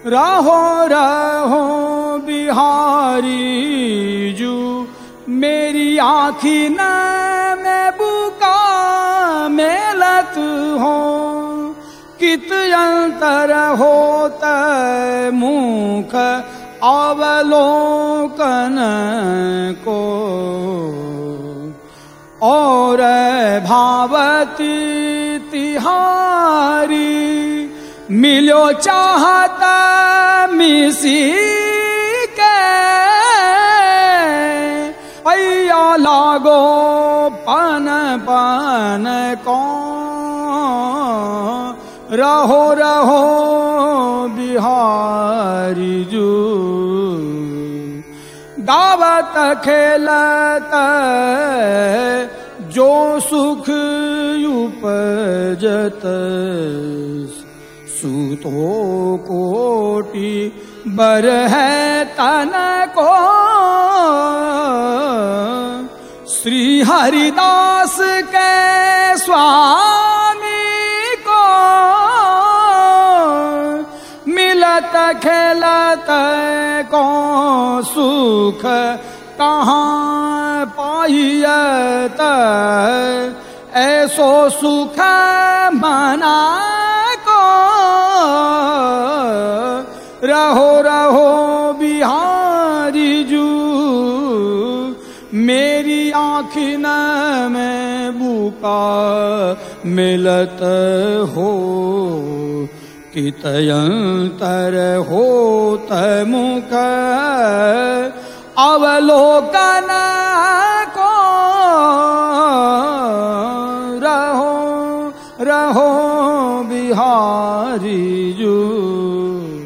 रहो रहो बिहारी जू मेरी आँखी न में बुका मेलत हो कित अंतर होत मुख अवलोकन को और भावती तिहारी मिलो चाहता मिसी के अया लागो पन पन को रहो रहो बिहारी जू दावत खेलत जो सुख उपजत सूतो कोटि बर है तन को श्री हरिदास के स्वामी को मिलत खेलत को सुख कहाँ पाइयत ऐसो सुख मना को रहो रहो बिहारी जू मेरी आँखिन में बुका मिलत हो कितयंतर होत मुख अवलोकन को रहो रहो बिहारी जू।